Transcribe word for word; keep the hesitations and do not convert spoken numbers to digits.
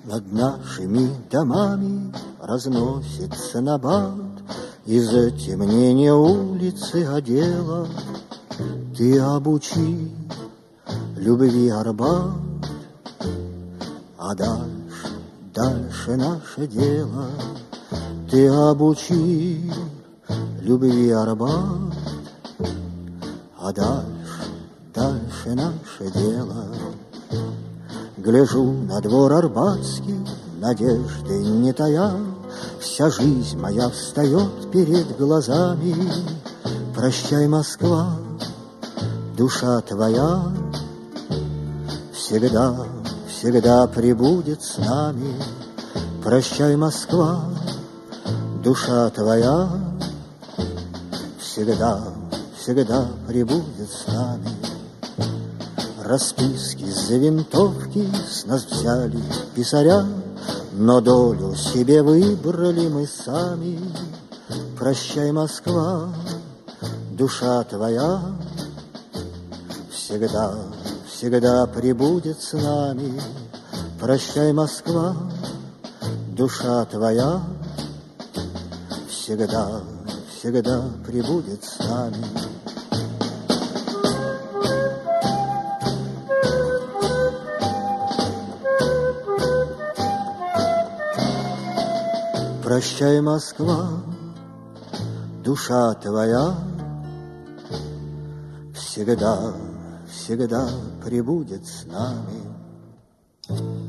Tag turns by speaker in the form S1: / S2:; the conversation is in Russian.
S1: Над нашими домами разносится набат, и затемнение улицы одела. Ты обучи любви Арбат, а дальше, дальше наше дело. Ты обучи любви Арбат, а дальше, дальше наше дело. Гляжу на двор Арбатский, надежды не тая, вся жизнь моя встает перед глазами. Прощай, Москва, душа твоя всегда, всегда пребудет с нами. Прощай, Москва, душа твоя всегда, всегда пребудет с нами. Расписки за винтовки с нас взяли писаря, но долю себе выбрали мы сами. Прощай, Москва, душа твоя всегда, всегда пребудет с нами. Прощай, Москва, душа твоя всегда, всегда пребудет с нами. Прощай, Москва, душа твоя всегда, всегда пребудет с нами.